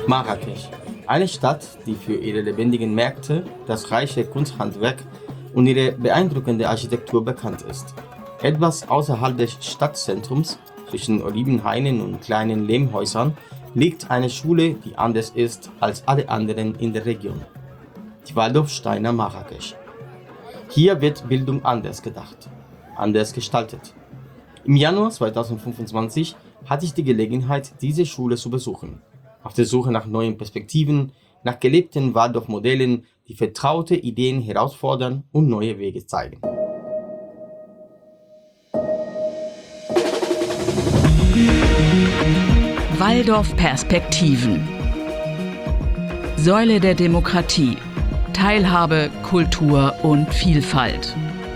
Marrakesch, eine Stadt, die für ihre lebendigen Märkte, das reiche Kunsthandwerk und ihre beeindruckende Architektur bekannt ist. Etwas außerhalb des Stadtzentrums, zwischen Olivenhainen und kleinen Lehmhäusern, liegt eine Schule, die anders ist als alle anderen in der Region. Die Waldorfsteiner Marrakesch. Hier wird Bildung anders gedacht, anders gestaltet. Im Januar 2025 hatte ich die Gelegenheit, diese Schule zu besuchen. Auf der Suche nach neuen Perspektiven, nach gelebten Waldorf-Modellen, die vertraute Ideen herausfordern und neue Wege zeigen. Waldorf-Perspektiven. Säule der Demokratie. Teilhabe, Kultur und Vielfalt.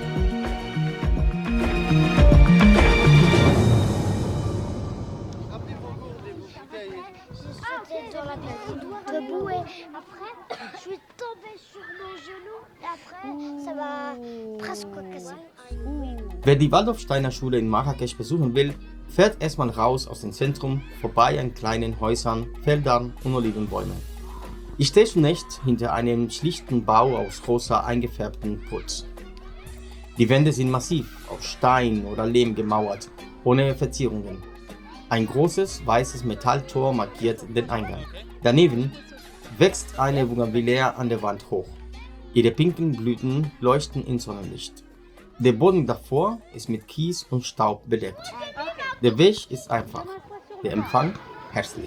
Wer die Waldorfsteiner Schule in Marrakesch besuchen will, fährt erstmal raus aus dem Zentrum, vorbei an kleinen Häusern, Feldern und Olivenbäumen. Ich stehe zunächst hinter einem schlichten Bau aus rosa eingefärbtem Putz. Die Wände sind massiv, aus Stein oder Lehm gemauert, ohne Verzierungen. Ein großes, weißes Metalltor markiert den Eingang. Daneben wächst eine Bougainvillea an der Wand hoch. Ihre pinken Blüten leuchten im Sonnenlicht. Der Boden davor ist mit Kies und Staub bedeckt. Der Weg ist einfach, der Empfang herzlich.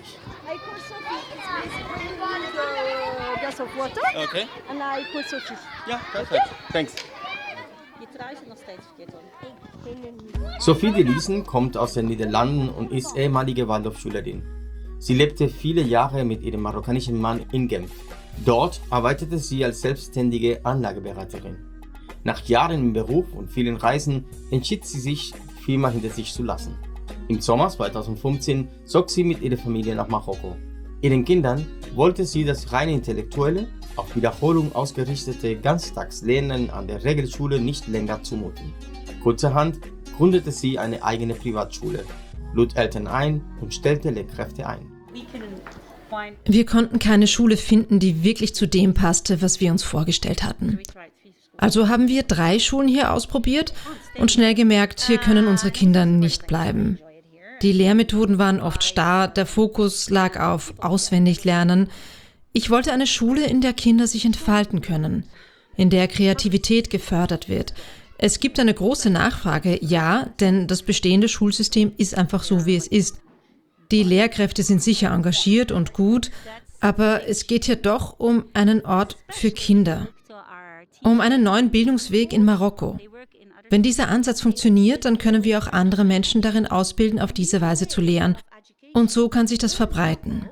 Okay. Ja, perfekt. Thanks. Sophie de Liesen kommt aus den Niederlanden und ist ehemalige Waldorfschülerin. Sie lebte viele Jahre mit ihrem marokkanischen Mann in Genf. Dort arbeitete sie als selbstständige Anlageberaterin. Nach Jahren im Beruf und vielen Reisen entschied sie sich, die Firma hinter sich zu lassen. Im Sommer 2015 zog sie mit ihrer Familie nach Marokko. Ihren Kindern wollte sie das rein intellektuelle, auf Wiederholung ausgerichtete Ganztagslernen an der Regelschule nicht länger zumuten. Kurzerhand gründete sie eine eigene Privatschule, lud Eltern ein und stellte Lehrkräfte ein. Wir konnten keine Schule finden, die wirklich zu dem passte, was wir uns vorgestellt hatten. Also haben wir 3 Schulen hier ausprobiert und schnell gemerkt, hier können unsere Kinder nicht bleiben. Die Lehrmethoden waren oft starr, der Fokus lag auf Auswendiglernen. Ich wollte eine Schule, in der Kinder sich entfalten können, in der Kreativität gefördert wird. Es gibt eine große Nachfrage, ja, denn das bestehende Schulsystem ist einfach so, wie es ist. Die Lehrkräfte sind sicher engagiert und gut, aber es geht hier doch um einen Ort für Kinder, um einen neuen Bildungsweg in Marokko. Wenn dieser Ansatz funktioniert, dann können wir auch andere Menschen darin ausbilden, auf diese Weise zu lehren. Und so kann sich das verbreiten.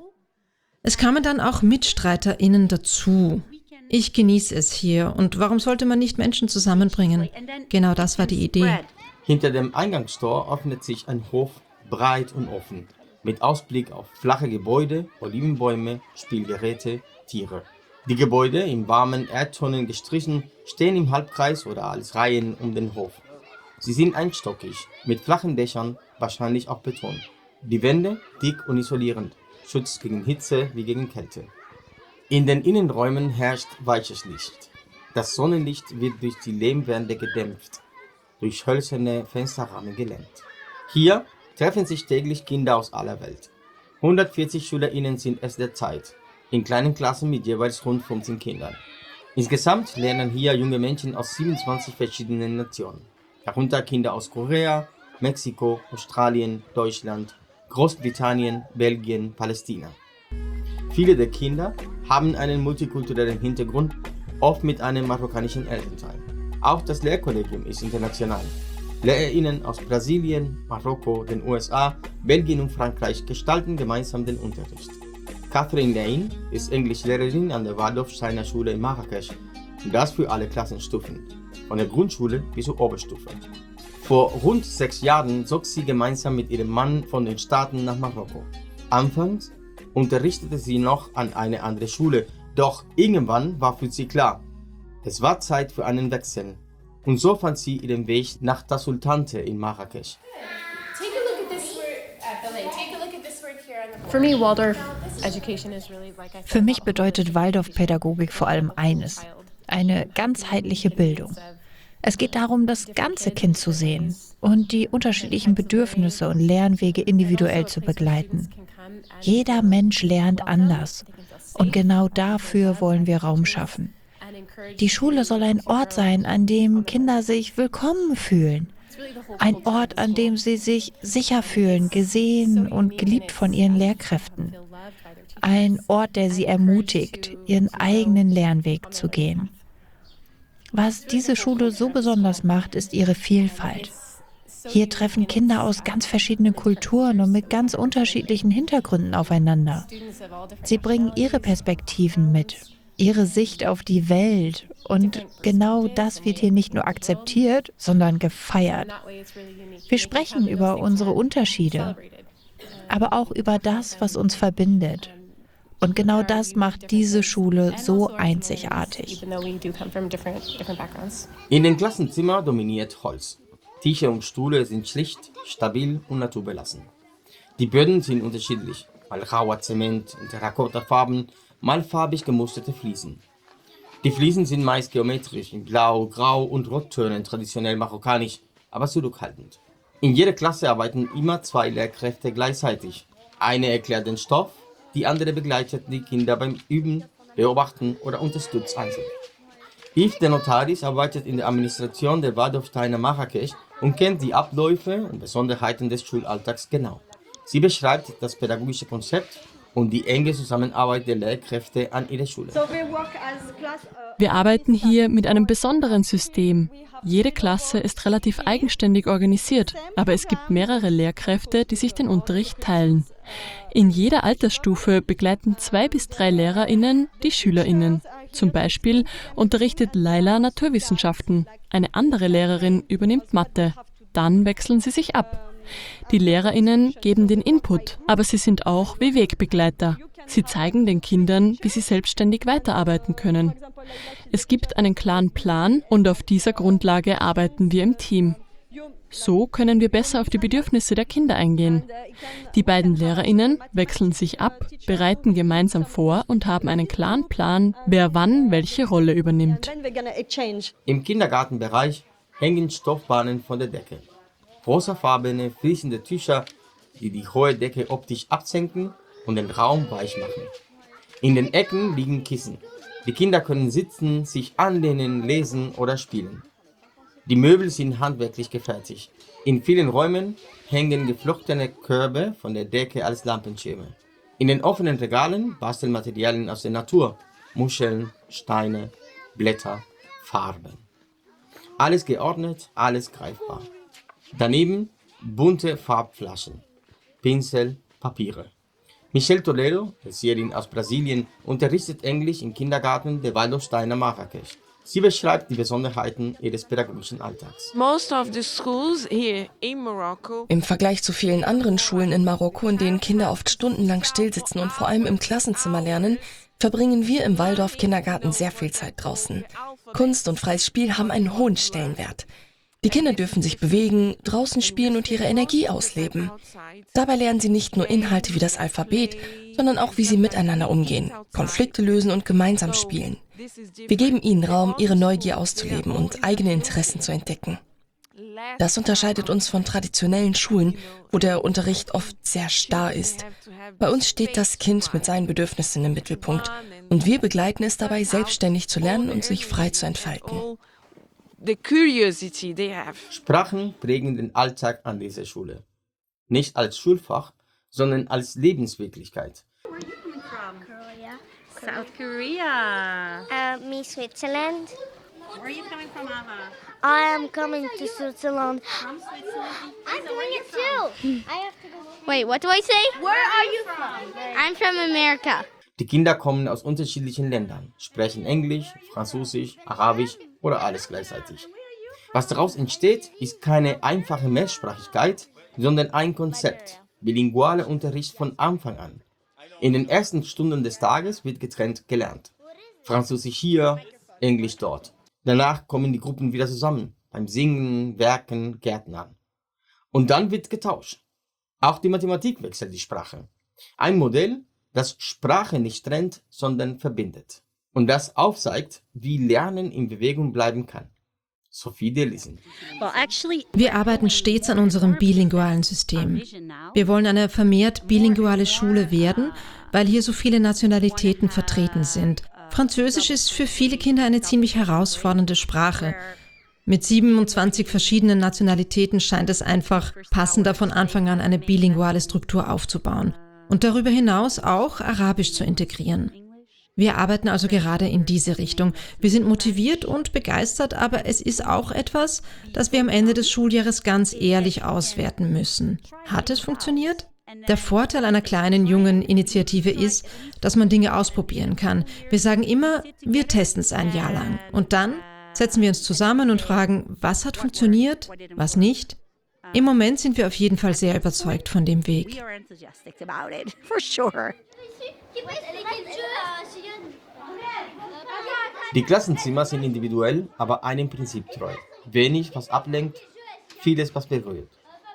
Es kamen dann auch MitstreiterInnen dazu. Ich genieße es hier. Und warum sollte man nicht Menschen zusammenbringen? Genau das war die Idee. Hinter dem Eingangstor öffnet sich ein Hof, breit und offen, mit Ausblick auf flache Gebäude, Olivenbäume, Spielgeräte, Tiere. Die Gebäude, in warmen Erdtonen gestrichen, stehen im Halbkreis oder als Reihen um den Hof. Sie sind einstockig, mit flachen Dächern, wahrscheinlich auch Beton. Die Wände dick und isolierend, Schutz gegen Hitze wie gegen Kälte. In den Innenräumen herrscht weiches Licht. Das Sonnenlicht wird durch die Lehmwände gedämpft, durch hölzerne Fensterrahmen gelenkt. Hier treffen sich täglich Kinder aus aller Welt. 140 SchülerInnen sind es derzeit, in kleinen Klassen mit jeweils rund 15 Kindern. Insgesamt lernen hier junge Menschen aus 27 verschiedenen Nationen, darunter Kinder aus Korea, Mexiko, Australien, Deutschland, Großbritannien, Belgien, Palästina. Viele der Kinder haben einen multikulturellen Hintergrund, oft mit einem marokkanischen Elternteil. Auch das Lehrkollegium ist international. LehrerInnen aus Brasilien, Marokko, den USA, Belgien und Frankreich gestalten gemeinsam den Unterricht. Catherine Lane ist Englischlehrerin an der Waldorfsteiner Schule in Marrakesch und das für alle Klassenstufen, von der Grundschule bis zur Oberstufe. Vor rund 6 Jahren zog sie gemeinsam mit ihrem Mann von den Staaten nach Marokko. Anfangs unterrichtete sie noch an einer anderen Schule, doch irgendwann war für sie klar, es war Zeit für einen Wechsel. Und so fand sie ihren Weg nach Das Sultante in Marrakesch. Für mich bedeutet Waldorfpädagogik vor allem eines: eine ganzheitliche Bildung. Es geht darum, das ganze Kind zu sehen und die unterschiedlichen Bedürfnisse und Lernwege individuell zu begleiten. Jeder Mensch lernt anders und genau dafür wollen wir Raum schaffen. Die Schule soll ein Ort sein, an dem Kinder sich willkommen fühlen. Ein Ort, an dem sie sich sicher fühlen, gesehen und geliebt von ihren Lehrkräften. Ein Ort, der sie ermutigt, ihren eigenen Lernweg zu gehen. Was diese Schule so besonders macht, ist ihre Vielfalt. Hier treffen Kinder aus ganz verschiedenen Kulturen und mit ganz unterschiedlichen Hintergründen aufeinander. Sie bringen ihre Perspektiven mit, ihre Sicht auf die Welt. Und genau das wird hier nicht nur akzeptiert, sondern gefeiert. Wir sprechen über unsere Unterschiede, aber auch über das, was uns verbindet. Und genau das macht diese Schule so einzigartig. In den Klassenzimmern dominiert Holz. Tische und Stühle sind schlicht, stabil und naturbelassen. Die Böden sind unterschiedlich, mal rauer Zement und Terrakottafarben, mal farbig gemusterte Fliesen. Die Fliesen sind meist geometrisch, in Blau, Grau und Rottönen, traditionell marokkanisch, aber zurückhaltend. In jeder Klasse arbeiten immer 2 Lehrkräfte gleichzeitig. Eine erklärt den Stoff, die andere begleitet die Kinder beim Üben, Beobachten oder unterstützt einzeln. Yves de Notaris arbeitet in der Administration der Waldorfsteiner Marrakesch und kennt die Abläufe und Besonderheiten des Schulalltags genau. Sie beschreibt das pädagogische Konzept und die enge Zusammenarbeit der Lehrkräfte an ihrer Schule. Wir arbeiten hier mit einem besonderen System. Jede Klasse ist relativ eigenständig organisiert, aber es gibt mehrere Lehrkräfte, die sich den Unterricht teilen. In jeder Altersstufe begleiten 2 bis 3 LehrerInnen die SchülerInnen. Zum Beispiel unterrichtet Laila Naturwissenschaften, eine andere Lehrerin übernimmt Mathe. Dann wechseln sie sich ab. Die LehrerInnen geben den Input, aber sie sind auch wie Wegbegleiter. Sie zeigen den Kindern, wie sie selbstständig weiterarbeiten können. Es gibt einen klaren Plan und auf dieser Grundlage arbeiten wir im Team. So können wir besser auf die Bedürfnisse der Kinder eingehen. Die beiden LehrerInnen wechseln sich ab, bereiten gemeinsam vor und haben einen klaren Plan, wer wann welche Rolle übernimmt. Im Kindergartenbereich hängen Stoffbahnen von der Decke. Rosafarbene, fließende Tücher, die die hohe Decke optisch absenken und den Raum weich machen. In den Ecken liegen Kissen. Die Kinder können sitzen, sich anlehnen, lesen oder spielen. Die Möbel sind handwerklich gefertigt. In vielen Räumen hängen geflochtene Körbe von der Decke als Lampenschirme. In den offenen Regalen basteln Materialien aus der Natur. Muscheln, Steine, Blätter, Farben. Alles geordnet, alles greifbar. Daneben bunte Farbflaschen, Pinsel, Papiere. Michelle Toledo, Erzieherin aus Brasilien, unterrichtet Englisch im Kindergarten der Waldorfsteiner Marrakesch. Sie beschreibt die Besonderheiten ihres pädagogischen Alltags. Im Vergleich zu vielen anderen Schulen in Marokko, in denen Kinder oft stundenlang stillsitzen und vor allem im Klassenzimmer lernen, verbringen wir im Waldorf-Kindergarten sehr viel Zeit draußen. Kunst und freies Spiel haben einen hohen Stellenwert. Die Kinder dürfen sich bewegen, draußen spielen und ihre Energie ausleben. Dabei lernen sie nicht nur Inhalte wie das Alphabet, sondern auch, wie sie miteinander umgehen, Konflikte lösen und gemeinsam spielen. Wir geben ihnen Raum, ihre Neugier auszuleben und eigene Interessen zu entdecken. Das unterscheidet uns von traditionellen Schulen, wo der Unterricht oft sehr starr ist. Bei uns steht das Kind mit seinen Bedürfnissen im Mittelpunkt und wir begleiten es dabei, selbstständig zu lernen und sich frei zu entfalten. Sprachen prägen den Alltag an dieser Schule. Nicht als Schulfach, sondern als Lebenswirklichkeit. South Korea. Me, Switzerland. Where are you coming from, Ava? I am coming to Switzerland. From Switzerland? I'm doing it too. I have to go. Wait, what do I say? Where are you from? I'm from America. Die Kinder kommen aus unterschiedlichen Ländern, sprechen Englisch, Französisch, Arabisch oder alles gleichzeitig. Was daraus entsteht, ist keine einfache Mehrsprachigkeit, sondern ein Konzept, bilingualer Unterricht von Anfang an. In den ersten Stunden des Tages wird getrennt gelernt. Französisch hier, Englisch dort. Danach kommen die Gruppen wieder zusammen, beim Singen, Werken, Gärtnern. Und dann wird getauscht. Auch die Mathematik wechselt die Sprache. Ein Modell, das Sprache nicht trennt, sondern verbindet. Und das aufzeigt, wie Lernen in Bewegung bleiben kann. Sophie Delissen. Wir arbeiten stets an unserem bilingualen System. Wir wollen eine vermehrt bilinguale Schule werden, weil hier so viele Nationalitäten vertreten sind. Französisch ist für viele Kinder eine ziemlich herausfordernde Sprache. Mit 27 verschiedenen Nationalitäten scheint es einfach passender von Anfang an eine bilinguale Struktur aufzubauen und darüber hinaus auch Arabisch zu integrieren. Wir arbeiten also gerade in diese Richtung. Wir sind motiviert und begeistert, aber es ist auch etwas, das wir am Ende des Schuljahres ganz ehrlich auswerten müssen. Hat es funktioniert? Der Vorteil einer kleinen, jungen Initiative ist, dass man Dinge ausprobieren kann. Wir sagen immer, wir testen es ein Jahr lang. Und dann setzen wir uns zusammen und fragen, was hat funktioniert, was nicht. Im Moment sind wir auf jeden Fall sehr überzeugt von dem Weg. Die Klassenzimmer sind individuell, aber einem Prinzip treu. Wenig, was ablenkt, vieles, was berührt.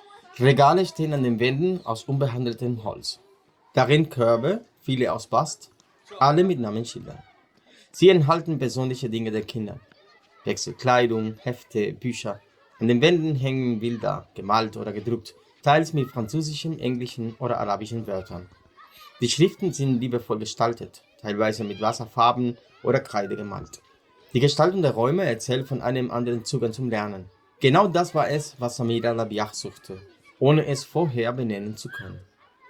Regale stehen an den Wänden aus unbehandeltem Holz. Darin Körbe, viele aus Bast, alle mit Namensschildern. Sie enthalten persönliche Dinge der Kinder. Wechselkleidung, Hefte, Bücher. An den Wänden hängen Bilder, gemalt oder gedruckt, teils mit französischen, englischen oder arabischen Wörtern. Die Schriften sind liebevoll gestaltet, teilweise mit Wasserfarben oder Kreide gemalt. Die Gestaltung der Räume erzählt von einem anderen Zugang zum Lernen. Genau das war es, was Samira Labiach suchte, ohne es vorher benennen zu können.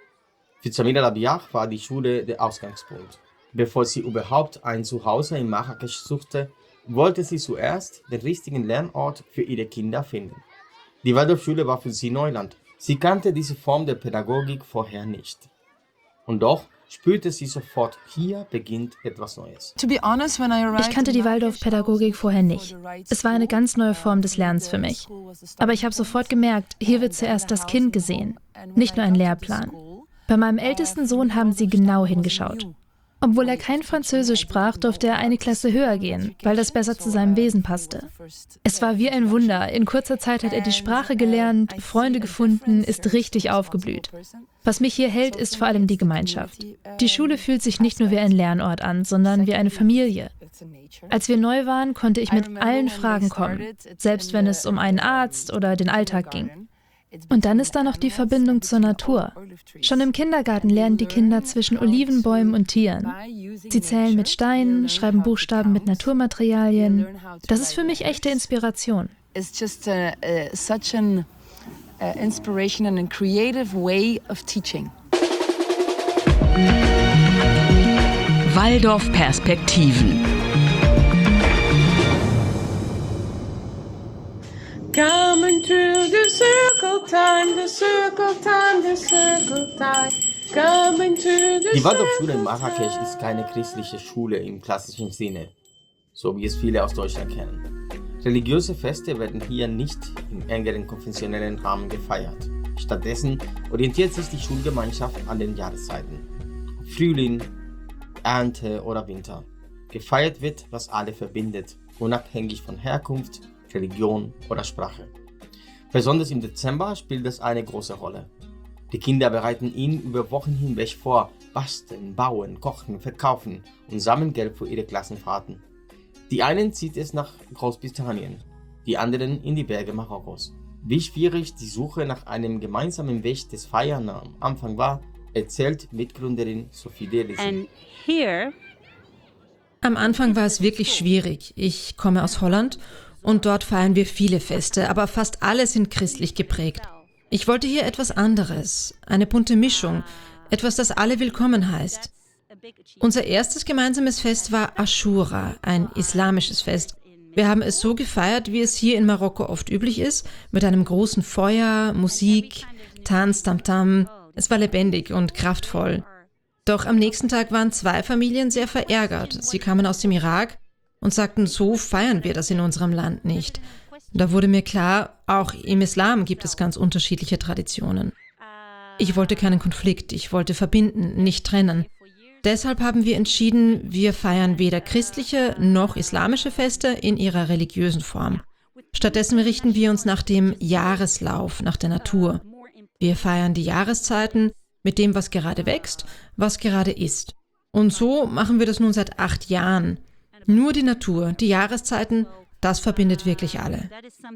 Für Samira Labiach war die Schule der Ausgangspunkt. Bevor sie überhaupt ein Zuhause in Marrakesch suchte, wollte sie zuerst den richtigen Lernort für ihre Kinder finden. Die Waldorfschule war für sie Neuland. Sie kannte diese Form der Pädagogik vorher nicht. Und doch spürte sie sofort, hier beginnt etwas Neues. Ich kannte die Waldorf-Pädagogik vorher nicht. Es war eine ganz neue Form des Lernens für mich. Aber ich habe sofort gemerkt, hier wird zuerst das Kind gesehen, nicht nur ein Lehrplan. Bei meinem ältesten Sohn haben sie genau hingeschaut. Obwohl er kein Französisch sprach, durfte er eine Klasse höher gehen, weil das besser zu seinem Wesen passte. Es war wie ein Wunder. In kurzer Zeit hat er die Sprache gelernt, Freunde gefunden, ist richtig aufgeblüht. Was mich hier hält, ist vor allem die Gemeinschaft. Die Schule fühlt sich nicht nur wie ein Lernort an, sondern wie eine Familie. Als wir neu waren, konnte ich mit allen Fragen kommen, selbst wenn es um einen Arzt oder den Alltag ging. Und dann ist da noch die Verbindung zur Natur. Schon im Kindergarten lernen die Kinder zwischen Olivenbäumen und Tieren. Sie zählen mit Steinen, schreiben Buchstaben mit Naturmaterialien. Das ist für mich echte Inspiration. It's just such an inspiration and a creative way of teaching. Waldorf-Perspektiven. Coming through the circle time, the circle time, the circle time. Coming through the Die Waldorfschule in Marrakesch ist keine christliche Schule im klassischen Sinne, so wie es viele aus Deutschland kennen. Religiöse Feste werden hier nicht im engeren konfessionellen Rahmen gefeiert. Stattdessen orientiert sich die Schulgemeinschaft an den Jahreszeiten. Frühling, Ernte oder Winter. Gefeiert wird, was alle verbindet, unabhängig von Herkunft, Religion oder Sprache. Besonders im Dezember spielt das eine große Rolle. Die Kinder bereiten ihn über Wochen hinweg vor, basteln, bauen, kochen, verkaufen und sammeln Geld für ihre Klassenfahrten. Die einen zieht es nach Großbritannien, die anderen in die Berge Marokkos. Wie schwierig die Suche nach einem gemeinsamen Weg des Feiern am Anfang war, erzählt Mitgründerin Sophie Delissen. Am Anfang war es wirklich schwierig. Ich komme aus Holland und dort feiern wir viele Feste, aber fast alle sind christlich geprägt. Ich wollte hier etwas anderes, eine bunte Mischung, etwas, das alle willkommen heißt. Unser erstes gemeinsames Fest war Aschura, ein islamisches Fest. Wir haben es so gefeiert, wie es hier in Marokko oft üblich ist, mit einem großen Feuer, Musik, Tanz, Tamtam. Es war lebendig und kraftvoll. Doch am nächsten Tag waren 2 Familien sehr verärgert. Sie kamen aus dem Irak und sagten, so feiern wir das in unserem Land nicht. Da wurde mir klar, auch im Islam gibt es ganz unterschiedliche Traditionen. Ich wollte keinen Konflikt, ich wollte verbinden, nicht trennen. Deshalb haben wir entschieden, wir feiern weder christliche noch islamische Feste in ihrer religiösen Form. Stattdessen richten wir uns nach dem Jahreslauf, nach der Natur. Wir feiern die Jahreszeiten mit dem, was gerade wächst, was gerade ist. Und so machen wir das nun seit 8 Jahren. Nur die Natur, die Jahreszeiten, das verbindet wirklich alle.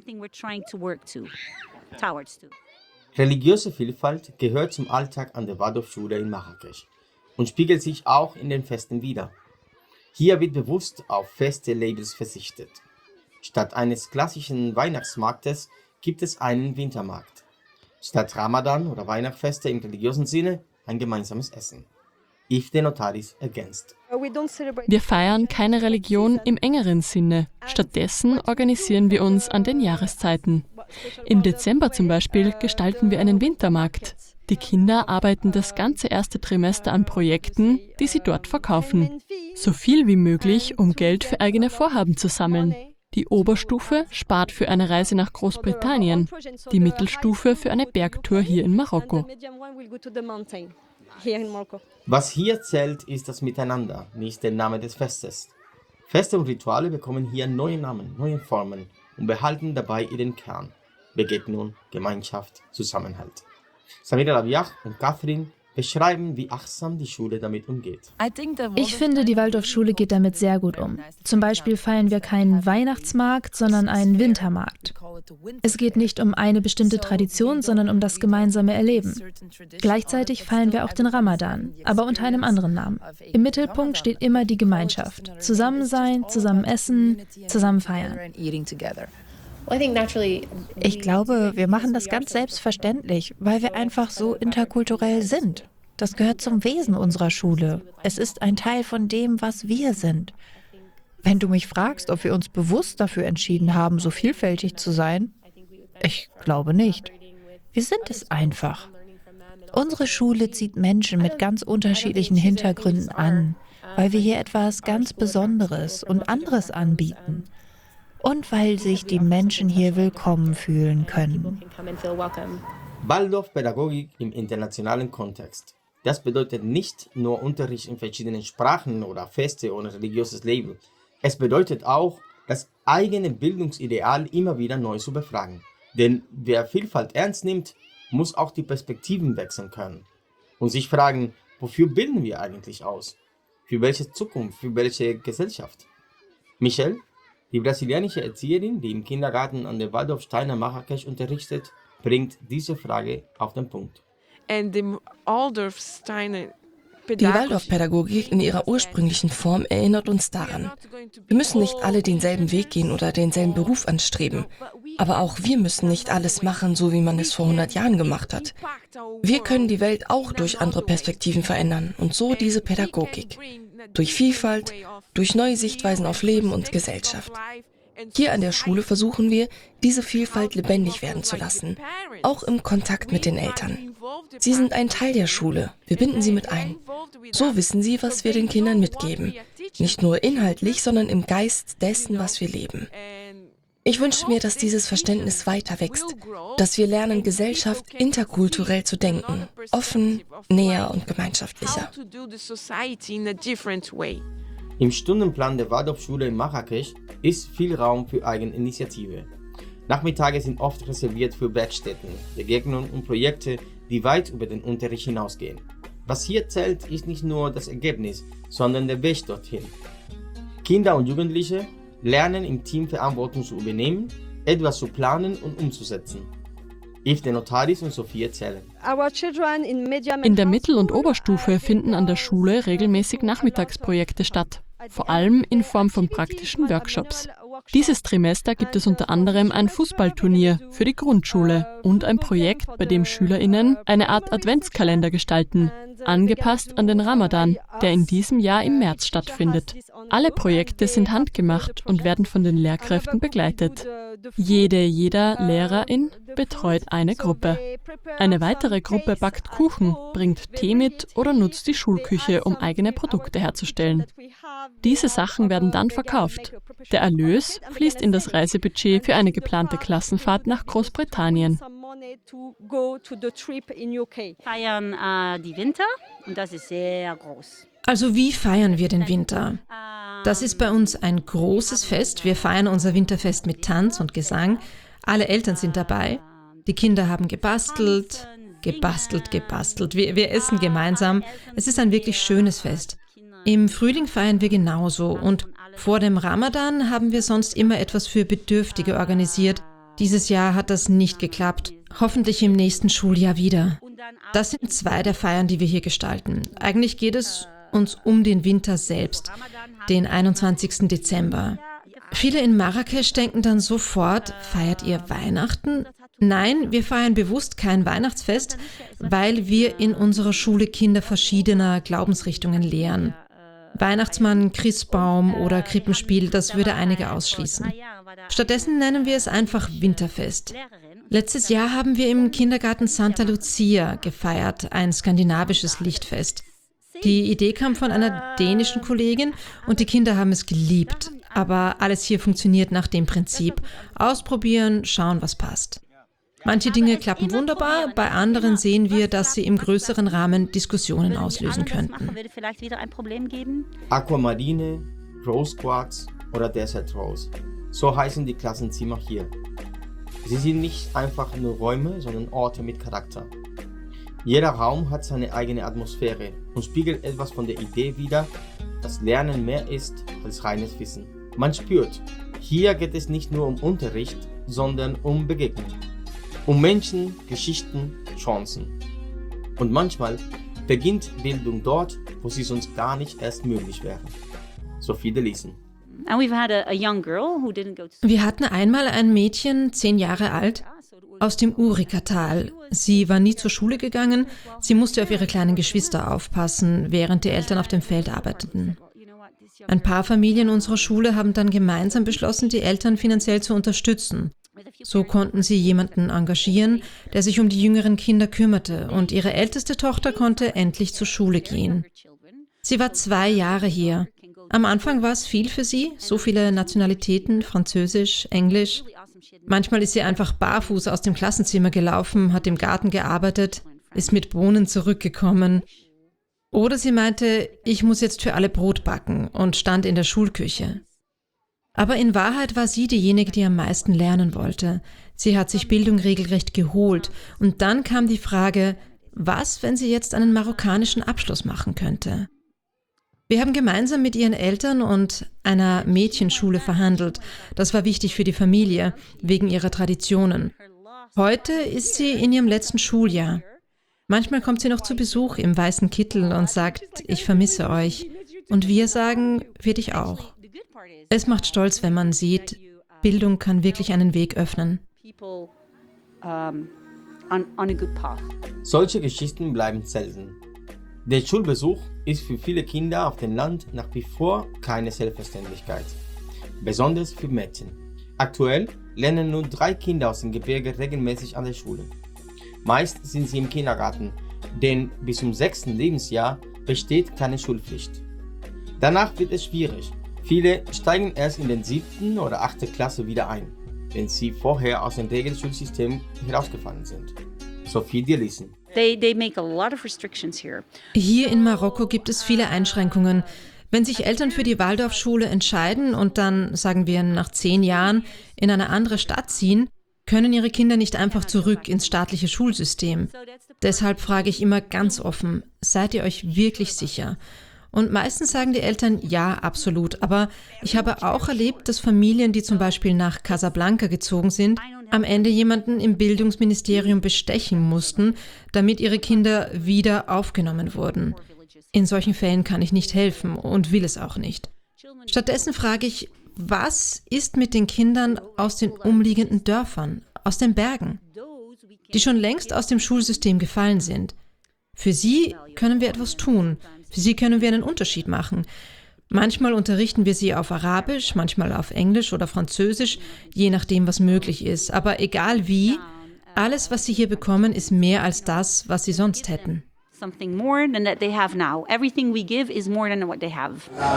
Religiöse Vielfalt gehört zum Alltag an der Waldorfschule in Marrakesch und spiegelt sich auch in den Festen wider. Hier wird bewusst auf feste Labels verzichtet. Statt eines klassischen Weihnachtsmarktes gibt es einen Wintermarkt. Statt Ramadan oder Weihnachtsfeste im religiösen Sinne ein gemeinsames Essen. Yves de Notaris ergänzt. Wir feiern keine Religion im engeren Sinne. Stattdessen organisieren wir uns an den Jahreszeiten. Im Dezember zum Beispiel gestalten wir einen Wintermarkt. Die Kinder arbeiten das ganze erste Trimester an Projekten, die sie dort verkaufen. So viel wie möglich, um Geld für eigene Vorhaben zu sammeln. Die Oberstufe spart für eine Reise nach Großbritannien, die Mittelstufe für eine Bergtour hier in Marokko. Was hier zählt, ist das Miteinander, nicht der Name des Festes. Feste und Rituale bekommen hier neue Namen, neue Formen und behalten dabei ihren Kern. Begegnung, Gemeinschaft, Zusammenhalt. Samira Rabiach und Catherine beschreiben, wie achtsam die Schule damit umgeht. Ich finde, die Waldorfschule geht damit sehr gut um. Zum Beispiel feiern wir keinen Weihnachtsmarkt, sondern einen Wintermarkt. Es geht nicht um eine bestimmte Tradition, sondern um das gemeinsame Erleben. Gleichzeitig feiern wir auch den Ramadan, aber unter einem anderen Namen. Im Mittelpunkt steht immer die Gemeinschaft. Zusammen sein, zusammen essen, zusammen feiern. Ich glaube, wir machen das ganz selbstverständlich, weil wir einfach so interkulturell sind. Das gehört zum Wesen unserer Schule. Es ist ein Teil von dem, was wir sind. Wenn du mich fragst, ob wir uns bewusst dafür entschieden haben, so vielfältig zu sein, ich glaube nicht. Wir sind es einfach. Unsere Schule zieht Menschen mit ganz unterschiedlichen Hintergründen an, weil wir hier etwas ganz Besonderes und anderes anbieten. Und weil sich die Menschen hier willkommen fühlen können. Waldorfpädagogik im internationalen Kontext. Das bedeutet nicht nur Unterricht in verschiedenen Sprachen oder Feste ohne religiöses Label. Es bedeutet auch, das eigene Bildungsideal immer wieder neu zu befragen. Denn wer Vielfalt ernst nimmt, muss auch die Perspektiven wechseln können. Und sich fragen, wofür bilden wir eigentlich aus? Für welche Zukunft, für welche Gesellschaft? Michelle, die brasilianische Erzieherin, die im Kindergarten an der Waldorfsteiner Marrakesch unterrichtet, bringt diese Frage auf den Punkt. Die Waldorfpädagogik in ihrer ursprünglichen Form erinnert uns daran. Wir müssen nicht alle denselben Weg gehen oder denselben Beruf anstreben. Aber auch wir müssen nicht alles machen, so wie man es vor 100 Jahren gemacht hat. Wir können die Welt auch durch andere Perspektiven verändern und so diese Pädagogik. Durch Vielfalt, durch neue Sichtweisen auf Leben und Gesellschaft. Hier an der Schule versuchen wir, diese Vielfalt lebendig werden zu lassen, auch im Kontakt mit den Eltern. Sie sind ein Teil der Schule, wir binden sie mit ein. So wissen sie, was wir den Kindern mitgeben. Nicht nur inhaltlich, sondern im Geist dessen, was wir leben. Ich wünsche mir, dass dieses Verständnis weiter wächst, dass wir lernen, Gesellschaft interkulturell zu denken, offen, näher und gemeinschaftlicher. Im Stundenplan der Waldorfschule in Marrakesch ist viel Raum für Eigeninitiative. Nachmittage sind oft reserviert für Werkstätten, Begegnungen und Projekte, die weit über den Unterricht hinausgehen. Was hier zählt, ist nicht nur das Ergebnis, sondern der Weg dorthin. Kinder und Jugendliche lernen im Team Verantwortung zu übernehmen, etwas zu planen und umzusetzen. Yves de Notaris und Sophie erzählen. In der Mittel- und Oberstufe finden an der Schule regelmäßig Nachmittagsprojekte statt, vor allem in Form von praktischen Workshops. Dieses Trimester gibt es unter anderem ein Fußballturnier für die Grundschule und ein Projekt, bei dem SchülerInnen eine Art Adventskalender gestalten, angepasst an den Ramadan, der in diesem Jahr im März stattfindet. Alle Projekte sind handgemacht und werden von den Lehrkräften begleitet. Jeder Lehrerin betreut eine Gruppe. Eine weitere Gruppe backt Kuchen, bringt Tee mit oder nutzt die Schulküche, um eigene Produkte herzustellen. Diese Sachen werden dann verkauft. Der Erlös fließt in das Reisebudget für eine geplante Klassenfahrt nach Großbritannien. Feiern die Winter und das ist sehr groß. Also wie feiern wir den Winter? Das ist bei uns ein großes Fest. Wir feiern unser Winterfest mit Tanz und Gesang. Alle Eltern sind dabei. Die Kinder haben gebastelt, gebastelt. Wir essen gemeinsam. Es ist ein wirklich schönes Fest. Im Frühling feiern wir genauso und vor dem Ramadan haben wir sonst immer etwas für Bedürftige organisiert. Dieses Jahr hat das nicht geklappt. Hoffentlich im nächsten Schuljahr wieder. Das sind 2 der Feiern, die wir hier gestalten. Eigentlich geht es uns um den Winter selbst, den 21. Dezember. Viele in Marrakesch denken dann sofort, feiert ihr Weihnachten? Nein, wir feiern bewusst kein Weihnachtsfest, weil wir in unserer Schule Kinder verschiedener Glaubensrichtungen lehren. Weihnachtsmann, Christbaum oder Krippenspiel, das würde einige ausschließen. Stattdessen nennen wir es einfach Winterfest. Letztes Jahr haben wir im Kindergarten Santa Lucia gefeiert, ein skandinavisches Lichtfest. Die Idee kam von einer dänischen Kollegin und die Kinder haben es geliebt. Aber alles hier funktioniert nach dem Prinzip: ausprobieren, schauen, was passt. Manche Dinge klappen wunderbar, bei anderen sehen wir, dass sie im größeren Rahmen Diskussionen auslösen könnten. Würde vielleicht wieder ein Problem geben? Aquamarine, Rose Quartz oder Desert Rose. So heißen die Klassenzimmer hier. Sie sind nicht einfach nur Räume, sondern Orte mit Charakter. Jeder Raum hat seine eigene Atmosphäre und spiegelt etwas von der Idee wider, dass Lernen mehr ist als reines Wissen. Man spürt, hier geht es nicht nur um Unterricht, sondern um Begegnung. Um Menschen, Geschichten, Chancen. Und manchmal beginnt Bildung dort, wo sie sonst gar nicht erst möglich wäre. Sophie de Liesen. Wir hatten einmal ein Mädchen, 10 Jahre alt, aus dem Urika-Tal. Sie war nie zur Schule gegangen, sie musste auf ihre kleinen Geschwister aufpassen, während die Eltern auf dem Feld arbeiteten. Ein paar Familien unserer Schule haben dann gemeinsam beschlossen, die Eltern finanziell zu unterstützen. So konnten sie jemanden engagieren, der sich um die jüngeren Kinder kümmerte, und ihre älteste Tochter konnte endlich zur Schule gehen. Sie war 2 Jahre hier. Am Anfang war es viel für sie, so viele Nationalitäten, Französisch, Englisch. Manchmal ist sie einfach barfuß aus dem Klassenzimmer gelaufen, hat im Garten gearbeitet, ist mit Bohnen zurückgekommen. Oder sie meinte, ich muss jetzt für alle Brot backen, und stand in der Schulküche. Aber in Wahrheit war sie diejenige, die am meisten lernen wollte. Sie hat sich Bildung regelrecht geholt. Und dann kam die Frage, was, wenn sie jetzt einen marokkanischen Abschluss machen könnte? Wir haben gemeinsam mit ihren Eltern und einer Mädchenschule verhandelt. Das war wichtig für die Familie, wegen ihrer Traditionen. Heute ist sie in ihrem letzten Schuljahr. Manchmal kommt sie noch zu Besuch im weißen Kittel und sagt, ich vermisse euch. Und wir sagen, wir dich auch. Es macht stolz, wenn man sieht, Bildung kann wirklich einen Weg öffnen. Solche Geschichten bleiben selten. Der Schulbesuch ist für viele Kinder auf dem Land nach wie vor keine Selbstverständlichkeit. Besonders für Mädchen. Aktuell lernen nur 3 Kinder aus dem Gebirge regelmäßig an der Schule. Meist sind sie im Kindergarten, denn bis zum 6. Lebensjahr besteht keine Schulpflicht. Danach wird es schwierig. Viele steigen erst in den 7. oder 8. Klasse wieder ein, wenn sie vorher aus dem Regelschulsystem herausgefallen sind. Sophie de Liesen. Hier in Marokko gibt es viele Einschränkungen. Wenn sich Eltern für die Waldorfschule entscheiden und dann, sagen wir, nach 10 Jahren in eine andere Stadt ziehen, können ihre Kinder nicht einfach zurück ins staatliche Schulsystem. Deshalb frage ich immer ganz offen, seid ihr euch wirklich sicher? Und meistens sagen die Eltern, ja, absolut. Aber ich habe auch erlebt, dass Familien, die zum Beispiel nach Casablanca gezogen sind, am Ende jemanden im Bildungsministerium bestechen mussten, damit ihre Kinder wieder aufgenommen wurden. In solchen Fällen kann ich nicht helfen und will es auch nicht. Stattdessen frage ich, was ist mit den Kindern aus den umliegenden Dörfern, aus den Bergen, die schon längst aus dem Schulsystem gefallen sind? Für sie können wir etwas tun. Für sie können wir einen Unterschied machen. Manchmal unterrichten wir sie auf Arabisch, manchmal auf Englisch oder Französisch, je nachdem, was möglich ist. Aber egal wie, alles, was sie hier bekommen, ist mehr als das, was sie sonst hätten. Something more than that they have now. Everything we give is more than what they have.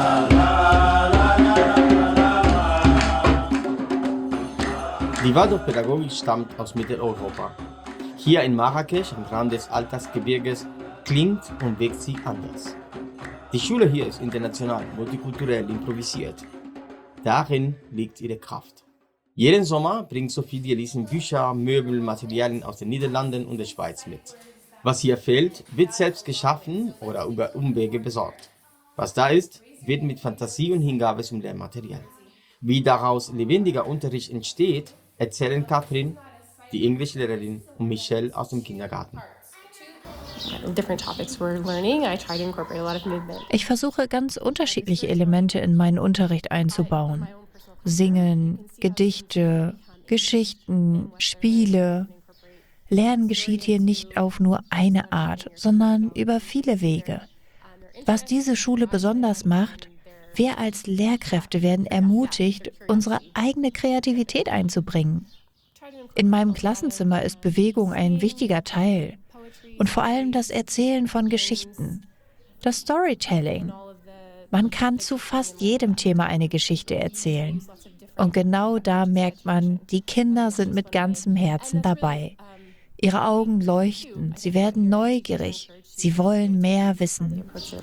Die Waldorfpädagogik stammt aus Mitteleuropa. Hier in Marrakesch, am Rand des Atlasgebirges, klingt und wirkt sie anders. Die Schule hier ist international, multikulturell improvisiert. Darin liegt ihre Kraft. Jeden Sommer bringt Sophie de Liesen Bücher, Möbel, Materialien aus den Niederlanden und der Schweiz mit. Was hier fehlt, wird selbst geschaffen oder über Umwege besorgt. Was da ist, wird mit Fantasie und Hingabe zum Lehrmaterial. Wie daraus lebendiger Unterricht entsteht, erzählen Catherine, die Englischlehrerin, und Michelle aus dem Kindergarten. Ich versuche ganz unterschiedliche Elemente in meinen Unterricht einzubauen. Singen, Gedichte, Geschichten, Spiele. Lernen geschieht hier nicht auf nur eine Art, sondern über viele Wege. Was diese Schule besonders macht, wir als Lehrkräfte werden ermutigt, unsere eigene Kreativität einzubringen. In meinem Klassenzimmer ist Bewegung ein wichtiger Teil und vor allem das Erzählen von Geschichten, das Storytelling. Man kann zu fast jedem Thema eine Geschichte erzählen. Und genau da merkt man, die Kinder sind mit ganzem Herzen dabei. Ihre Augen leuchten, sie werden neugierig, sie wollen mehr wissen.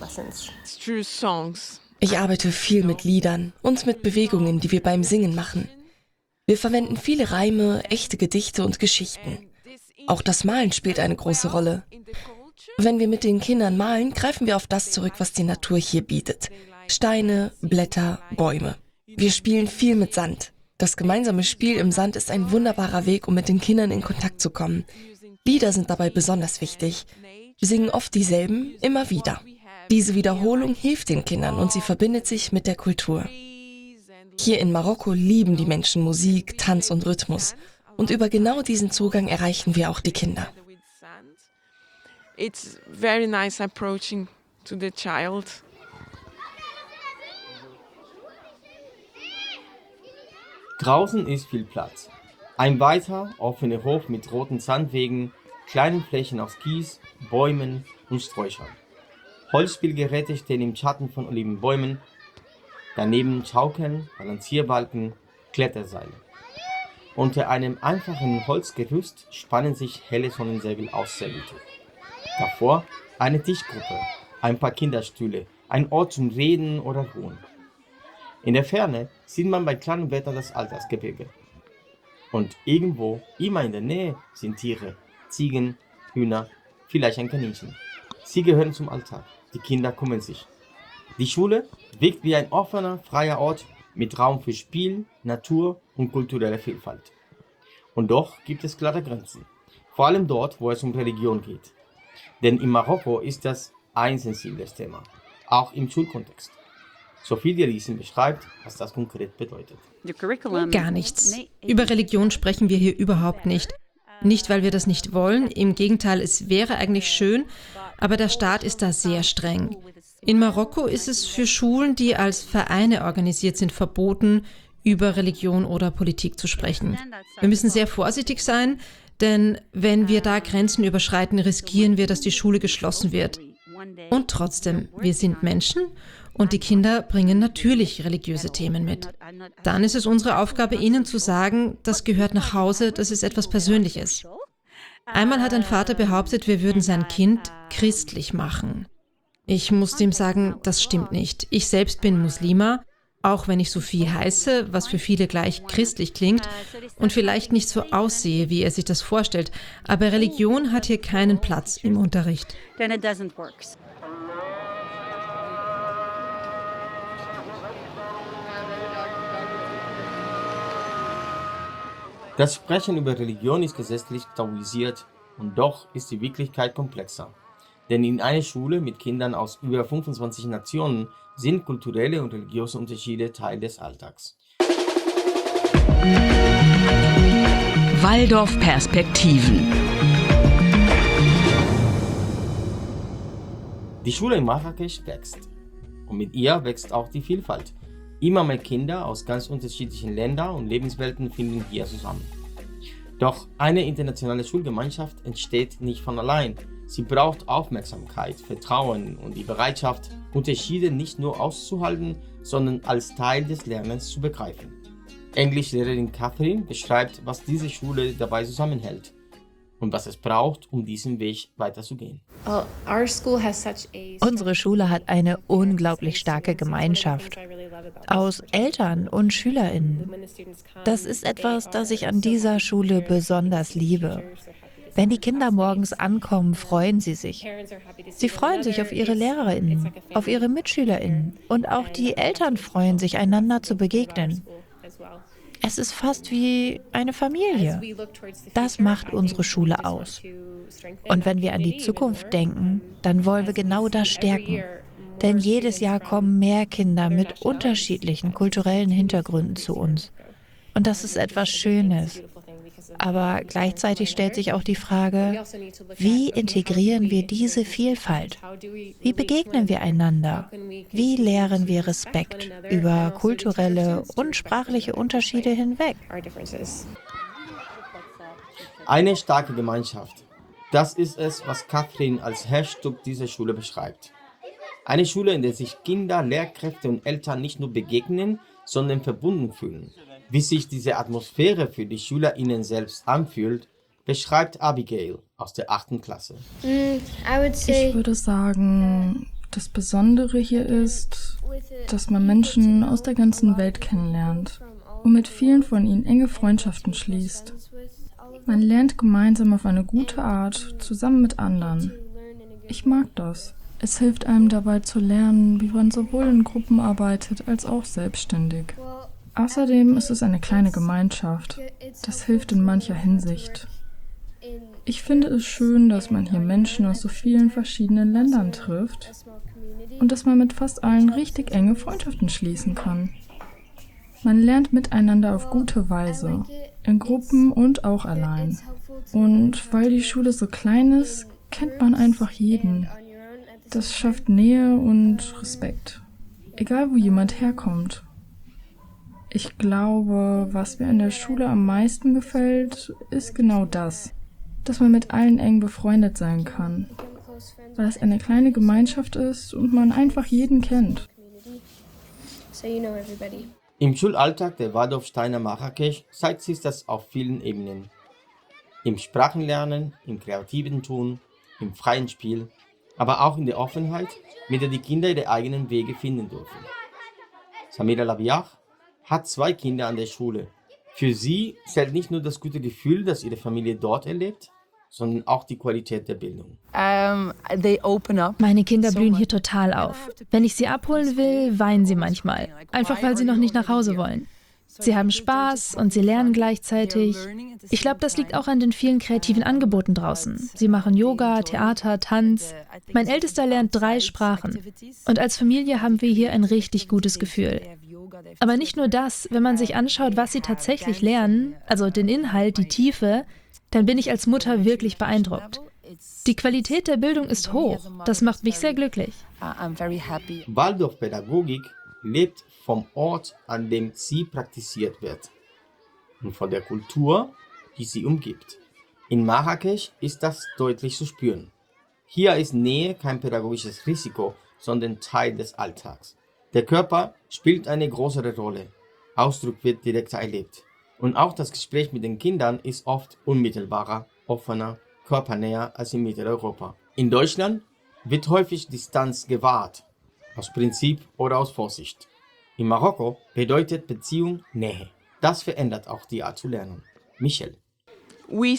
Ich arbeite viel mit Liedern und mit Bewegungen, die wir beim Singen machen. Wir verwenden viele Reime, echte Gedichte und Geschichten. Auch das Malen spielt eine große Rolle. Wenn wir mit den Kindern malen, greifen wir auf das zurück, was die Natur hier bietet. Steine, Blätter, Bäume. Wir spielen viel mit Sand. Das gemeinsame Spiel im Sand ist ein wunderbarer Weg, um mit den Kindern in Kontakt zu kommen. Lieder sind dabei besonders wichtig. Wir singen oft dieselben, immer wieder. Diese Wiederholung hilft den Kindern und sie verbindet sich mit der Kultur. Hier in Marokko lieben die Menschen Musik, Tanz und Rhythmus. Und über genau diesen Zugang erreichen wir auch die Kinder. It's very nice approaching to the child. Draußen ist viel Platz. Ein weiter, offener Hof mit roten Sandwegen, kleinen Flächen aus Kies, Bäumen und Sträuchern. Holzspielgeräte stehen im Schatten von Olivenbäumen, daneben Schaukeln, Balancierbalken, Kletterseile. Unter einem einfachen Holzgerüst spannen sich helle Sonnensegel aus Segeltuch. Davor eine Tischgruppe, ein paar Kinderstühle, ein Ort zum Reden oder Ruhen. In der Ferne sieht man bei klarem Wetter das Altersgebirge. Und irgendwo, immer in der Nähe, sind Tiere, Ziegen, Hühner, vielleicht ein Kaninchen. Sie gehören zum Alltag, die Kinder kümmern sich. Die Schule wirkt wie ein offener, freier Ort mit Raum für Spiel, Natur und kulturelle Vielfalt. Und doch gibt es klare Grenzen, vor allem dort, wo es um Religion geht. Denn in Marokko ist das ein sensibles Thema, auch im Schulkontext. Sophie Dielissen beschreibt, was das konkret bedeutet. Gar nichts. Über Religion sprechen wir hier überhaupt nicht. Nicht, weil wir das nicht wollen, im Gegenteil, es wäre eigentlich schön, aber der Staat ist da sehr streng. In Marokko ist es für Schulen, die als Vereine organisiert sind, verboten, über Religion oder Politik zu sprechen. Wir müssen sehr vorsichtig sein, denn wenn wir da Grenzen überschreiten, riskieren wir, dass die Schule geschlossen wird. Und trotzdem, wir sind Menschen und die Kinder bringen natürlich religiöse Themen mit. Dann ist es unsere Aufgabe, ihnen zu sagen, das gehört nach Hause, das ist etwas Persönliches. Einmal hat ein Vater behauptet, wir würden sein Kind christlich machen. Ich musste ihm sagen, das stimmt nicht. Ich selbst bin Muslima, auch wenn ich Sophie heiße, was für viele gleich christlich klingt und vielleicht nicht so aussehe, wie er sich das vorstellt. Aber Religion hat hier keinen Platz im Unterricht. Das Sprechen über Religion ist gesetzlich tabuisiert und doch ist die Wirklichkeit komplexer. Denn in einer Schule mit Kindern aus über 25 Nationen sind kulturelle und religiöse Unterschiede Teil des Alltags. Waldorf-Perspektiven. Die Schule in Marrakesch wächst. Und mit ihr wächst auch die Vielfalt. Immer mehr Kinder aus ganz unterschiedlichen Ländern und Lebenswelten finden hier zusammen. Doch eine internationale Schulgemeinschaft entsteht nicht von allein. Sie braucht Aufmerksamkeit, Vertrauen und die Bereitschaft, Unterschiede nicht nur auszuhalten, sondern als Teil des Lernens zu begreifen. Englischlehrerin Catherine beschreibt, was diese Schule dabei zusammenhält und was es braucht, um diesen Weg weiterzugehen. Unsere Schule hat eine unglaublich starke Gemeinschaft aus Eltern und SchülerInnen. Das ist etwas, das ich an dieser Schule besonders liebe. Wenn die Kinder morgens ankommen, freuen sie sich. Sie freuen sich auf ihre LehrerInnen, auf ihre MitschülerInnen und auch die Eltern freuen sich, einander zu begegnen. Es ist fast wie eine Familie. Das macht unsere Schule aus. Und wenn wir an die Zukunft denken, dann wollen wir genau das stärken. Denn jedes Jahr kommen mehr Kinder mit unterschiedlichen kulturellen Hintergründen zu uns. Und das ist etwas Schönes. Aber gleichzeitig stellt sich auch die Frage, wie integrieren wir diese Vielfalt? Wie begegnen wir einander? Wie lehren wir Respekt über kulturelle und sprachliche Unterschiede hinweg? Eine starke Gemeinschaft. Das ist es, was Kathryn als Herzstück dieser Schule beschreibt. Eine Schule, in der sich Kinder, Lehrkräfte und Eltern nicht nur begegnen, sondern verbunden fühlen. Wie sich diese Atmosphäre für die SchülerInnen selbst anfühlt, beschreibt Abigail aus der 8. Klasse. Ich würde sagen, das Besondere hier ist, dass man Menschen aus der ganzen Welt kennenlernt und mit vielen von ihnen enge Freundschaften schließt. Man lernt gemeinsam auf eine gute Art, zusammen mit anderen. Ich mag das. Es hilft einem dabei zu lernen, wie man sowohl in Gruppen arbeitet als auch selbstständig. Außerdem ist es eine kleine Gemeinschaft. Das hilft in mancher Hinsicht. Ich finde es schön, dass man hier Menschen aus so vielen verschiedenen Ländern trifft und dass man mit fast allen richtig enge Freundschaften schließen kann. Man lernt miteinander auf gute Weise, in Gruppen und auch allein. Und weil die Schule so klein ist, kennt man einfach jeden. Das schafft Nähe und Respekt, egal wo jemand herkommt. Ich glaube, was mir an der Schule am meisten gefällt, ist genau das, dass man mit allen eng befreundet sein kann, weil es eine kleine Gemeinschaft ist und man einfach jeden kennt. Im Schulalltag der Waldorfsteiner Marrakesch zeigt sich das auf vielen Ebenen. Im Sprachenlernen, im kreativen Tun, im freien Spiel, aber auch in der Offenheit, mit der die Kinder ihre eigenen Wege finden dürfen. Samira Labiach hat 2 Kinder an der Schule. Für sie zählt nicht nur das gute Gefühl, das ihre Familie dort erlebt, sondern auch die Qualität der Bildung. Meine Kinder blühen hier total auf. Wenn ich sie abholen will, weinen sie manchmal. Einfach weil sie noch nicht nach Hause wollen. Sie haben Spaß und sie lernen gleichzeitig. Ich glaube, das liegt auch an den vielen kreativen Angeboten draußen. Sie machen Yoga, Theater, Tanz. Mein Ältester lernt 3 Sprachen. Und als Familie haben wir hier ein richtig gutes Gefühl. Aber nicht nur das, wenn man sich anschaut, was sie tatsächlich lernen, also den Inhalt, die Tiefe, dann bin ich als Mutter wirklich beeindruckt. Die Qualität der Bildung ist hoch. Das macht mich sehr glücklich. Waldorfpädagogik lebt vom Ort, an dem sie praktiziert wird, und von der Kultur, die sie umgibt. In Marrakesch ist das deutlich zu spüren. Hier ist Nähe kein pädagogisches Risiko, sondern Teil des Alltags. Der Körper spielt eine größere Rolle. Ausdruck wird direkt erlebt. Und auch das Gespräch mit den Kindern ist oft unmittelbarer, offener, körpernäher als in Mitteleuropa. In Deutschland wird häufig Distanz gewahrt, aus Prinzip oder aus Vorsicht. In Marokko bedeutet Beziehung Nähe. Das verändert auch die Art zu lernen. Michelle. Ja, wir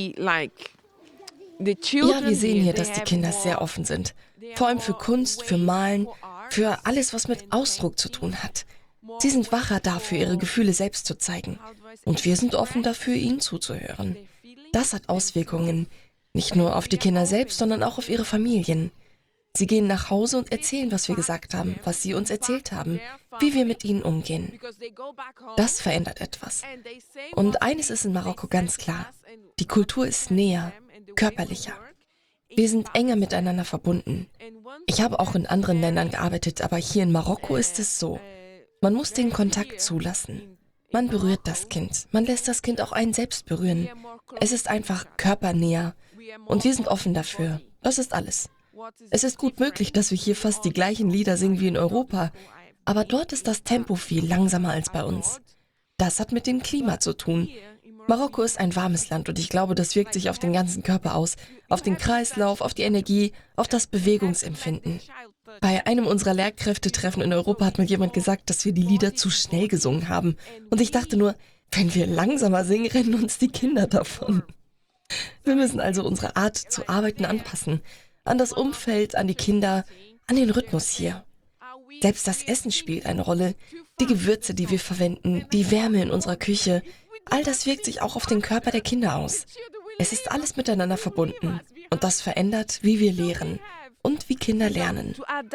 sehen hier, dass die Kinder sehr offen sind. Vor allem für Kunst, für Malen, für alles, was mit Ausdruck zu tun hat. Sie sind wacher dafür, ihre Gefühle selbst zu zeigen. Und wir sind offen dafür, ihnen zuzuhören. Das hat Auswirkungen, nicht nur auf die Kinder selbst, sondern auch auf ihre Familien. Sie gehen nach Hause und erzählen, was wir gesagt haben, was sie uns erzählt haben, wie wir mit ihnen umgehen. Das verändert etwas. Und eines ist in Marokko ganz klar: Die Kultur ist näher, körperlicher. Wir sind enger miteinander verbunden. Ich habe auch in anderen Ländern gearbeitet, aber hier in Marokko ist es so. Man muss den Kontakt zulassen. Man berührt das Kind. Man lässt das Kind auch einen selbst berühren. Es ist einfach körpernäher. Und wir sind offen dafür. Das ist alles. Es ist gut möglich, dass wir hier fast die gleichen Lieder singen wie in Europa. Aber dort ist das Tempo viel langsamer als bei uns. Das hat mit dem Klima zu tun. Marokko ist ein warmes Land und ich glaube, das wirkt sich auf den ganzen Körper aus. Auf den Kreislauf, auf die Energie, auf das Bewegungsempfinden. Bei einem unserer Lehrkräftetreffen in Europa hat mir jemand gesagt, dass wir die Lieder zu schnell gesungen haben. Und ich dachte nur, wenn wir langsamer singen, rennen uns die Kinder davon. Wir müssen also unsere Art zu arbeiten anpassen. An das Umfeld, an die Kinder, an den Rhythmus hier. Selbst das Essen spielt eine Rolle. Die Gewürze, die wir verwenden, die Wärme in unserer Küche, all das wirkt sich auch auf den Körper der Kinder aus. Es ist alles miteinander verbunden und das verändert, wie wir lehren und wie Kinder lernen.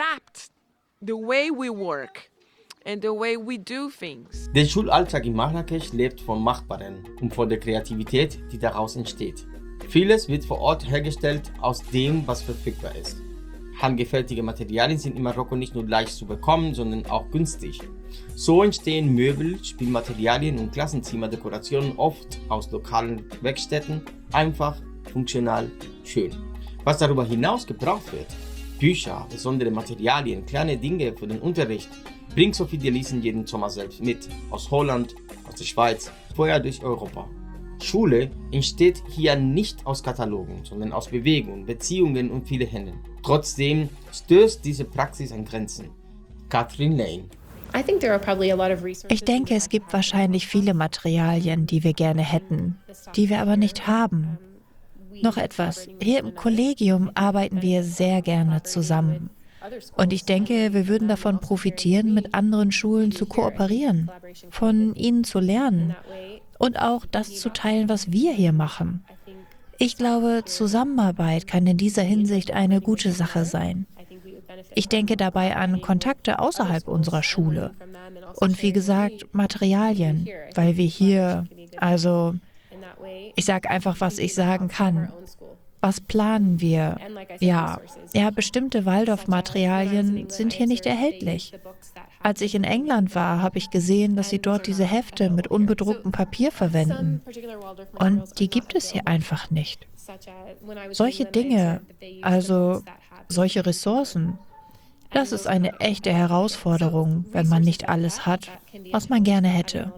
Der Schulalltag in Marrakesch lebt vom Machbaren und von der Kreativität, die daraus entsteht. Vieles wird vor Ort hergestellt aus dem, was verfügbar ist. Handgefertigte Materialien sind in Marokko nicht nur leicht zu bekommen, sondern auch günstig. So entstehen Möbel, Spielmaterialien und Klassenzimmerdekorationen oft aus lokalen Werkstätten, einfach, funktional, schön. Was darüber hinaus gebraucht wird, Bücher, besondere Materialien, kleine Dinge für den Unterricht, bringt Sophie Dielissen jeden Sommer selbst mit, aus Holland, aus der Schweiz, vorher durch Europa. Schule entsteht hier nicht aus Katalogen, sondern aus Bewegung, Beziehungen und vielen Händen. Trotzdem stößt diese Praxis an Grenzen. Catherine Lane. Ich denke, es gibt wahrscheinlich viele Materialien, die wir gerne hätten, die wir aber nicht haben. Noch etwas. Hier im Kollegium arbeiten wir sehr gerne zusammen. Und ich denke, wir würden davon profitieren, mit anderen Schulen zu kooperieren, von ihnen zu lernen und auch das zu teilen, was wir hier machen. Ich glaube, Zusammenarbeit kann in dieser Hinsicht eine gute Sache sein. Ich denke dabei an Kontakte außerhalb unserer Schule. Und wie gesagt, Materialien, weil wir hier, ich sage einfach, was ich sagen kann. Was planen wir? Ja, bestimmte Waldorf-Materialien sind hier nicht erhältlich. Als ich in England war, habe ich gesehen, dass sie dort diese Hefte mit unbedrucktem Papier verwenden. Und die gibt es hier einfach nicht. Solche Dinge, solche Ressourcen, das ist eine echte Herausforderung, wenn man nicht alles hat, was man gerne hätte.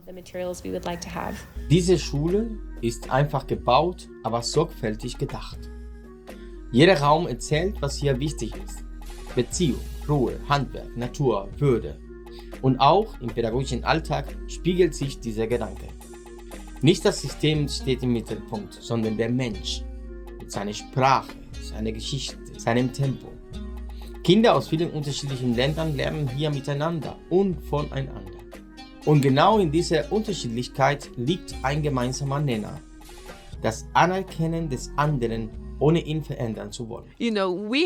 Diese Schule ist einfach gebaut, aber sorgfältig gedacht. Jeder Raum erzählt, was hier wichtig ist. Beziehung, Ruhe, Handwerk, Natur, Würde. Und auch im pädagogischen Alltag spiegelt sich dieser Gedanke. Nicht das System steht im Mittelpunkt, sondern der Mensch. Mit seiner Sprache, seiner Geschichte, seinem Tempo. Kinder aus vielen unterschiedlichen Ländern lernen hier miteinander und voneinander. Und genau in dieser Unterschiedlichkeit liegt ein gemeinsamer Nenner. Das Anerkennen des anderen, ohne ihn verändern zu wollen. Wir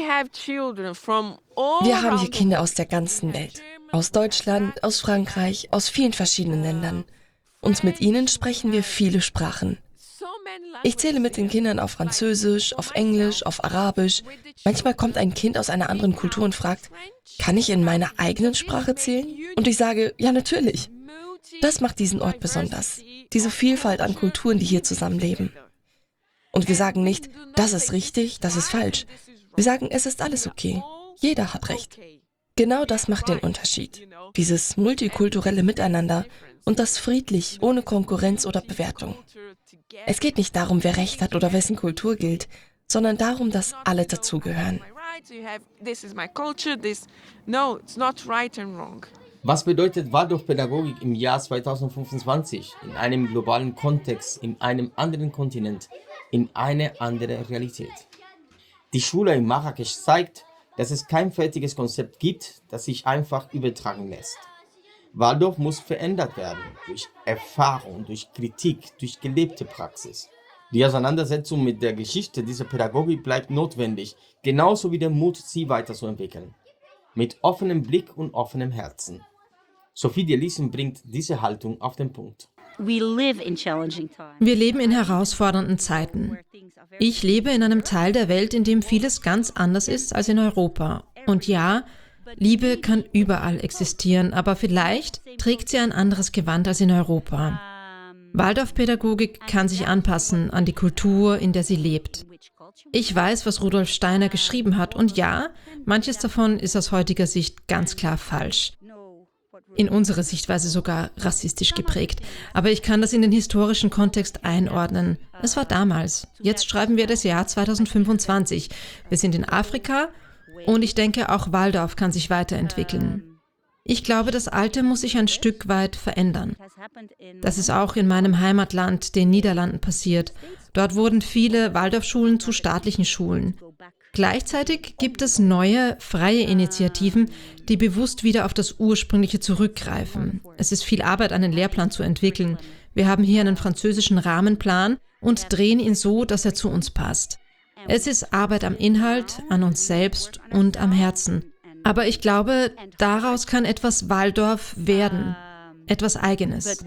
haben hier Kinder aus der ganzen Welt. Aus Deutschland, aus Frankreich, aus vielen verschiedenen Ländern. Und mit ihnen sprechen wir viele Sprachen. Ich zähle mit den Kindern auf Französisch, auf Englisch, auf Arabisch. Manchmal kommt ein Kind aus einer anderen Kultur und fragt, kann ich in meiner eigenen Sprache zählen? Und ich sage, ja, natürlich. Das macht diesen Ort besonders. Diese Vielfalt an Kulturen, die hier zusammenleben. Und wir sagen nicht, das ist richtig, das ist falsch. Wir sagen, es ist alles okay. Jeder hat Recht. Genau das macht den Unterschied. Dieses multikulturelle Miteinander und das friedlich, ohne Konkurrenz oder Bewertung. Es geht nicht darum, wer Recht hat oder wessen Kultur gilt, sondern darum, dass alle dazugehören. Was bedeutet Waldorfpädagogik im Jahr 2025 in einem globalen Kontext, in einem anderen Kontinent, in eine andere Realität? Die Schule in Marrakesch zeigt, dass es kein fertiges Konzept gibt, das sich einfach übertragen lässt. Waldorf muss verändert werden durch Erfahrung, durch Kritik, durch gelebte Praxis. Die Auseinandersetzung mit der Geschichte dieser Pädagogik bleibt notwendig, genauso wie der Mut, sie weiterzuentwickeln. Mit offenem Blick und offenem Herzen. Sophie Dielissen bringt diese Haltung auf den Punkt. Wir leben in herausfordernden Zeiten. Ich lebe in einem Teil der Welt, in dem vieles ganz anders ist als in Europa. Und ja, Liebe kann überall existieren, aber vielleicht trägt sie ein anderes Gewand als in Europa. Waldorfpädagogik kann sich anpassen an die Kultur, in der sie lebt. Ich weiß, was Rudolf Steiner geschrieben hat, und ja, manches davon ist aus heutiger Sicht ganz klar falsch. In unserer Sichtweise sogar rassistisch geprägt. Aber ich kann das in den historischen Kontext einordnen. Es war damals. Jetzt schreiben wir das Jahr 2025. Wir sind in Afrika und ich denke, auch Waldorf kann sich weiterentwickeln. Ich glaube, das Alte muss sich ein Stück weit verändern. Das ist auch in meinem Heimatland, den Niederlanden, passiert. Dort wurden viele Waldorfschulen zu staatlichen Schulen. Gleichzeitig gibt es neue, freie Initiativen, die bewusst wieder auf das Ursprüngliche zurückgreifen. Es ist viel Arbeit, einen Lehrplan zu entwickeln. Wir haben hier einen französischen Rahmenplan und drehen ihn so, dass er zu uns passt. Es ist Arbeit am Inhalt, an uns selbst und am Herzen. Aber ich glaube, daraus kann etwas Waldorf werden. Etwas Eigenes.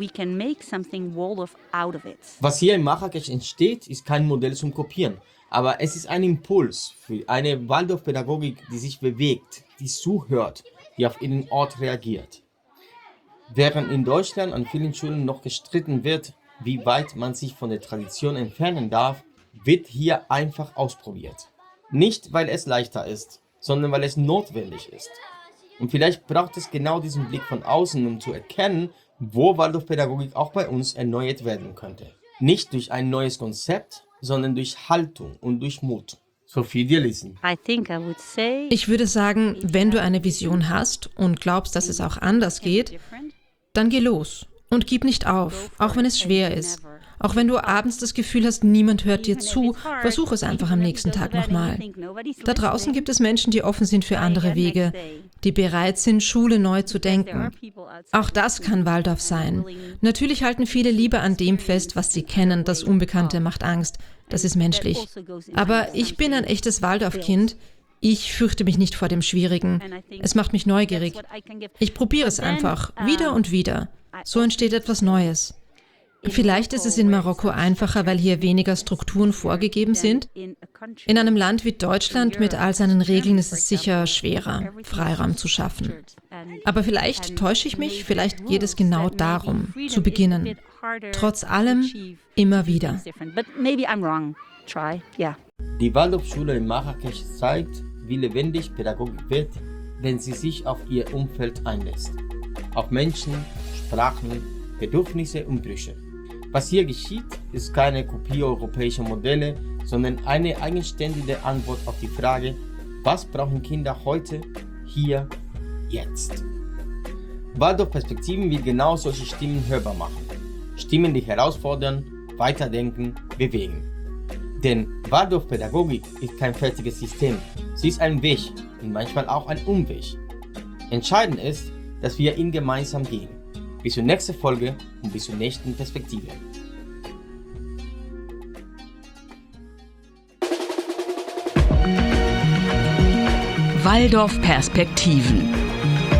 Was hier in Marrakesch entsteht, ist kein Modell zum Kopieren. Aber es ist ein Impuls für eine Waldorfpädagogik, die sich bewegt, die zuhört, die auf ihren Ort reagiert. Während in Deutschland an vielen Schulen noch gestritten wird, wie weit man sich von der Tradition entfernen darf, wird hier einfach ausprobiert. Nicht, weil es leichter ist, sondern weil es notwendig ist. Und vielleicht braucht es genau diesen Blick von außen, um zu erkennen, wo Waldorfpädagogik auch bei uns erneuert werden könnte. Nicht durch ein neues Konzept, sondern durch Haltung und durch Mut. Sophie Dielissen. Ich würde sagen, wenn du eine Vision hast und glaubst, dass es auch anders geht, dann geh los und gib nicht auf, auch wenn es schwer ist. Auch wenn du abends das Gefühl hast, niemand hört dir zu, versuch es einfach am nächsten Tag nochmal. Da draußen gibt es Menschen, die offen sind für andere Wege, die bereit sind, Schule neu zu denken. Auch das kann Waldorf sein. Natürlich halten viele lieber an dem fest, was sie kennen. Das Unbekannte macht Angst. Das ist menschlich. Aber ich bin ein echtes Waldorf-Kind. Ich fürchte mich nicht vor dem Schwierigen. Es macht mich neugierig. Ich probiere es einfach, wieder und wieder. So entsteht etwas Neues. Vielleicht ist es in Marokko einfacher, weil hier weniger Strukturen vorgegeben sind. In einem Land wie Deutschland mit all seinen Regeln ist es sicher schwerer, Freiraum zu schaffen. Aber vielleicht täusche ich mich, vielleicht geht es genau darum, zu beginnen. Trotz allem immer wieder. Die Waldorfschule in Marrakesch zeigt, wie lebendig Pädagogik wird, wenn sie sich auf ihr Umfeld einlässt. Auf Menschen, Sprachen, Bedürfnisse und Brüche. Was hier geschieht, ist keine Kopie europäischer Modelle, sondern eine eigenständige Antwort auf die Frage, was brauchen Kinder heute, hier, jetzt. Waldorf-Perspektiven will genau solche Stimmen hörbar machen. Stimmen, die herausfordern, weiterdenken, bewegen. Denn Waldorfpädagogik ist kein fertiges System. Sie ist ein Weg und manchmal auch ein Umweg. Entscheidend ist, dass wir ihn gemeinsam gehen. Bis zur nächsten Folge und bis zur nächsten Perspektive. Waldorf Perspektiven.